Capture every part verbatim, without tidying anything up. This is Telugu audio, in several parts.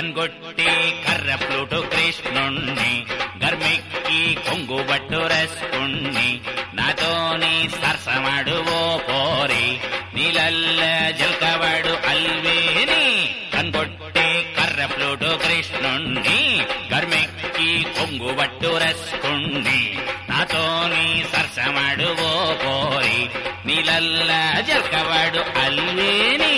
కన్గొట్టి కర్ర ఫ్లూటు కృష్ణుణ్ణి గర్మెక్కి కొంగు బట్టు రస్కుణ్ణి నాతోని సరసమాడు ఓ పోరి నీలల్ల జల్కవాడు అల్వేని కన్గొట్టి కర్ర ఫ్లూటు కృష్ణుణ్ణి గర్మెక్కి కొంగు బట్టు రస్కుణ్ణి నాతోని సరసమాడు ఓ పోరి నీలల్ల జల్కవాడు అల్వేని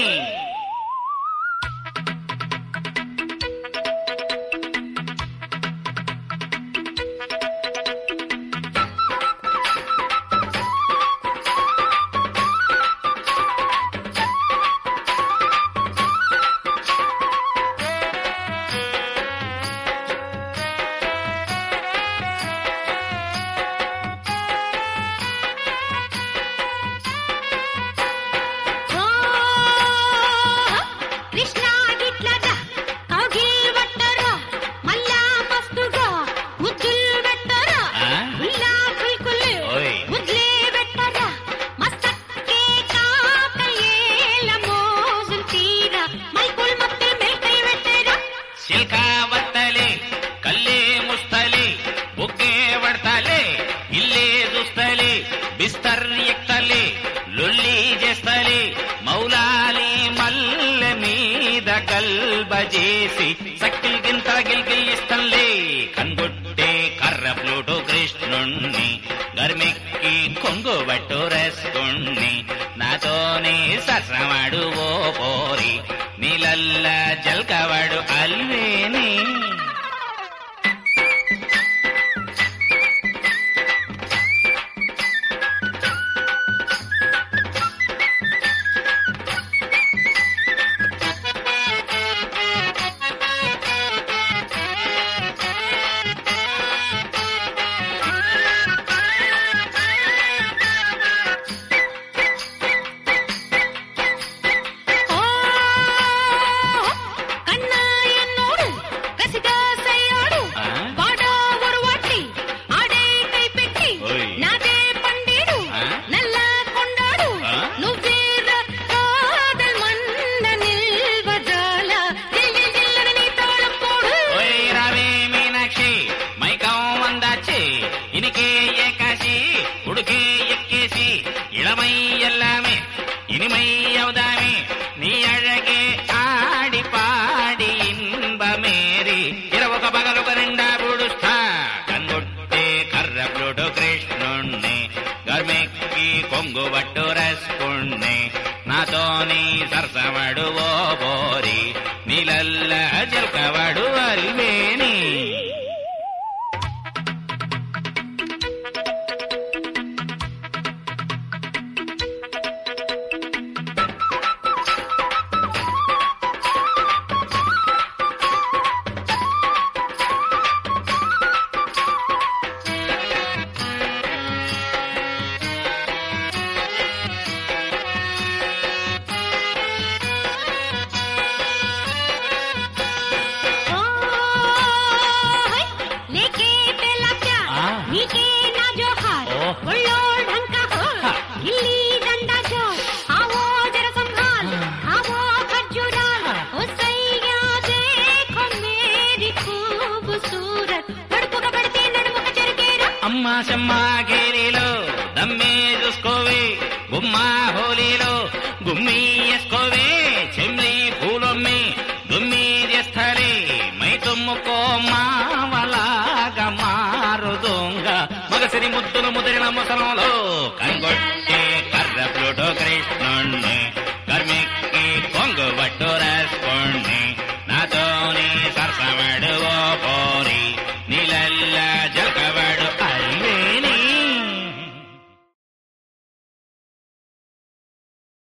బిస్తర్ ఎక్తలే లొల్లి చేస్తలే మౌలాలి మల్ల మీద కల్బ చేసి సక్కిల్ గింత గిల్గిల్లిస్తలే కన్గొట్టే కర్ర ఫ్లూటు కృష్ణుణ్ణి గర్మెక్కి కొంగు బట్టు రస్కుణ్ణి నాతోనే సరసమాడు ఓ పోరి నీలల్ల జల్కవాడు అల్వేని இளமை எல்லாமே இனிமை அவதாமே நீ அழகே ஆடி பாடி இன்பமேரி இரவొక పగలొక రెండా పుడుస్తా కన్గొట్టే కర్ర ఫ్లూటు కృష్ణుణ్ణి గర్మెక్కి కొంగు బట్టు రస్కుణ్ణి నాతోని సరసమడు ఓ బోరి నీలల్ల జల్కవాడు అల్వేని అమ్మా చెమ్మాగే